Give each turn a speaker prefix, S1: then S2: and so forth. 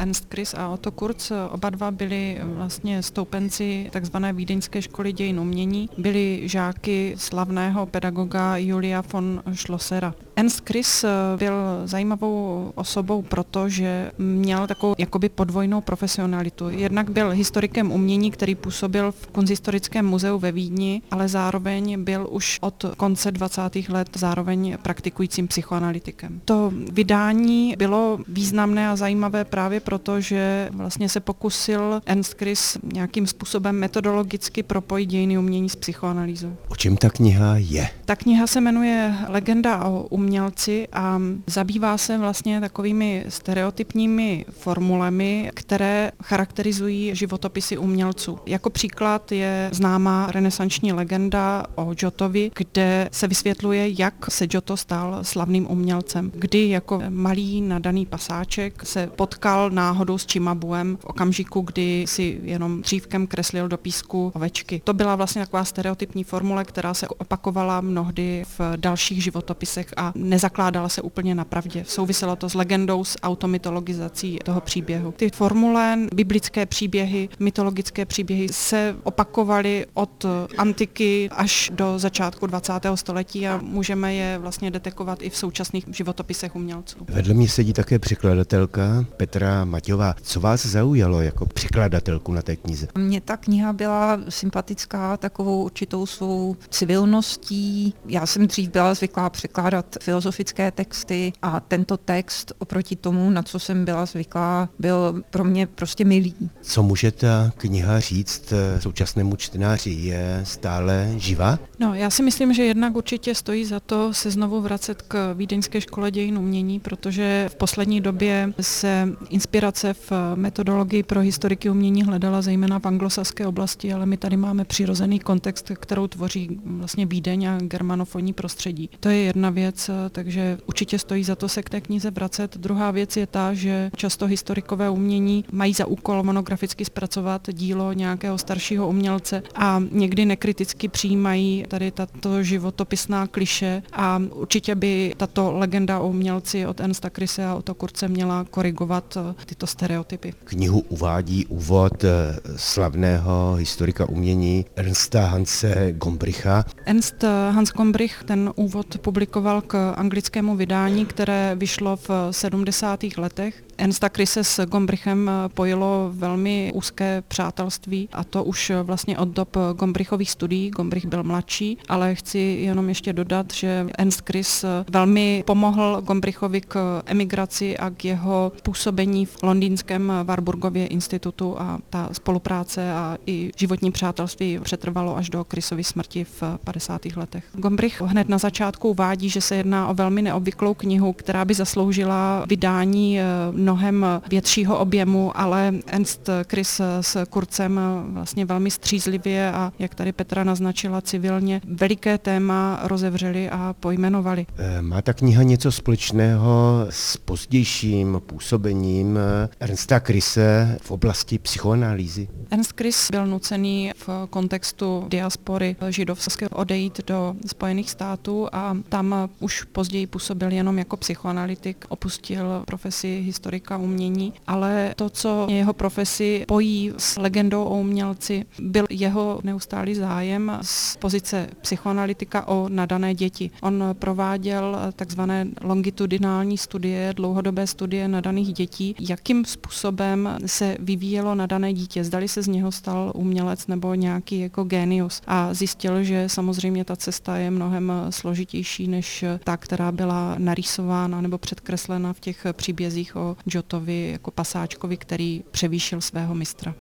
S1: Ernst Krys a Otto Kurz, oba dva byli vlastně stoupenci takzvané Vídeňské školy dějin umění, byli žáky slavného pedagoga Julia von Schlossera. Ernst Krys byl zajímavou osobou, protože měl takovou jakoby podvojnou profesionalitu. Jednak byl historikem umění, který působil v Kunsthistorickém muzeu ve Vídni, ale zároveň byl už od konce 20. let zároveň praktikujícím psychoanalytikem. To vydání bylo významné a zajímavé právě proto, že vlastně se pokusil Ernst Krys nějakým způsobem metodologicky propojit dějiny umění s psychoanalýzou.
S2: O čem ta kniha je?
S1: Ta kniha se jmenuje Legenda o umělci a zabývá se vlastně takovými stereotypními formulemi, které charakterizují životopisy umělců. Jako příklad je známá renesanční legenda o Giottovi, kde se vysvětluje, jak se Giotto stal slavným umělcem, kdy jako malý nadaný pasáček se potkal náhodou s Cimabuem v okamžiku, kdy si jenom dřívkem kreslil do písku ovečky. To byla vlastně taková stereotypní formule, která se opakovala mnohdy v dalších životopisech a nezakládala se úplně na pravdě. Souviselo to s legendou, s automytologizací toho příběhu. Ty formule, biblické příběhy, mytologické příběhy se opakovaly od antiky až do začátku 20. století a můžeme je vlastně detekovat i v současných životopisech umělců.
S2: Vedle mě sedí také překladatelka Petra Maťová. Co vás zaujalo jako překladatelku na té knize?
S3: Mně ta kniha byla sympatická takovou určitou svou civilností. Já jsem dřív byla zvyklá překládat filozofické texty a tento text oproti tomu, na co jsem byla zvyklá, byl pro mě prostě milý.
S2: Co může ta kniha říct současnému čtenáři? Je stále živá?
S1: No, já si myslím, že jednak určitě stojí za to se znovu vracet k Vídeňské škole dějin umění, protože v poslední době se inspirace v metodologii pro historiky umění hledala zejména v anglosaské oblasti, ale my tady máme přirozený kontext, kterou tvoří vlastně Vídeň a germanofonní prostředí. To je jedna věc, takže určitě stojí za to se k té knize vracet. Druhá věc je ta, že často historikové umění mají za úkol monograficky zpracovat dílo nějakého staršího umělce a někdy nekriticky přijímají tady tato životopisná klišé a určitě by tato legenda o umělci od Ernsta Kryse a Otto Kurze měla korigovat tyto stereotypy.
S2: Knihu uvádí úvod slavného historika umění Ernsta Hanse Gombricha.
S1: Ernst Hans Gombrich ten úvod publikoval k anglickému vydání, které vyšlo v 70. letech. Ernsta Kryse s Gombrichem pojilo velmi úzké přátelství a to už vlastně od dob Gombrichových studií. Gombrich byl mladší, ale chci jenom ještě dodat, že Ernst Krys velmi pomohl Gombrichovi k emigraci a k jeho působení v londýnském Warburgově institutu a ta spolupráce a i životní přátelství přetrvalo až do Krysovy smrti v 50. letech. Gombrich hned na začátku uvádí, že se jedná o velmi neobvyklou knihu, která by zasloužila vydání mnohem většího objemu, ale Ernst Krys s Kurzem vlastně velmi střízlivě a jak tady Petra naznačila civilně, veliké téma rozevřeli a pojmenovali.
S2: Má ta kniha něco společného s pozdějším působením Ernsta Kryse v oblasti psychoanalýzy?
S1: Ernst Krys byl nucený v kontextu diaspory židovské odejít do Spojených států a tam už později působil jenom jako psychoanalytik, opustil profesi historika umění, ale to, co jeho profesi pojí s legendou o umělci, byl jeho neustálý zájem z pozice psychoanalytika o nadané děti. On prováděl takzvané longitudinální studie, dlouhodobé studie nadaných dětí, jakým způsobem se vyvíjelo nadané dítě, zdali se z něho stal umělec nebo nějaký jako génius. A zjistil, že samozřejmě ta cesta je mnohem složitější než ta, která byla narýsována nebo předkreslena v těch příbězích o Giottovi jako pasáčkovi, který převýšil svého mistra.